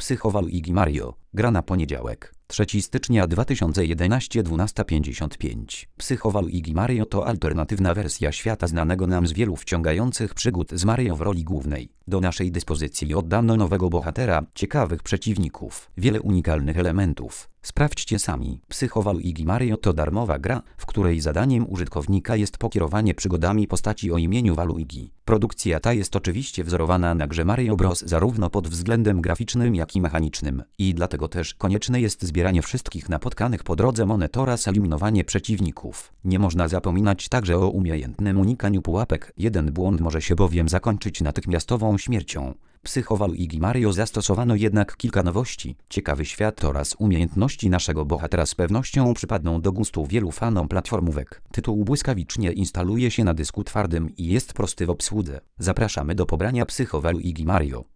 Psychowa Luigi Mario. Gra na poniedziałek, 3 stycznia 2011, 12:55. Psychowa Luigi Mario to alternatywna wersja świata znanego nam z wielu wciągających przygód z Mario w roli głównej. Do naszej dyspozycji oddano nowego bohatera, ciekawych przeciwników, wiele unikalnych elementów. Sprawdźcie sami. Psychowa Luigi Mario to darmowa gra, w której zadaniem użytkownika jest pokierowanie przygodami postaci o imieniu Waluigi. Produkcja ta jest oczywiście wzorowana na grze Mario Bros. Zarówno pod względem graficznym, jak i mechanicznym. I dlatego też konieczne jest zbieranie wszystkich napotkanych po drodze monet oraz eliminowanie przeciwników. Nie można zapominać także o umiejętnym unikaniu pułapek. Jeden błąd może się bowiem zakończyć natychmiastową śmiercią. Psychowa Luigi Mario zastosowano jednak kilka nowości. Ciekawy świat oraz umiejętności naszego bohatera z pewnością przypadną do gustu wielu fanom platformówek. Tytuł błyskawicznie instaluje się na dysku twardym i jest prosty w obsłudze. Zapraszamy do pobrania Psychowa Luigi Mario.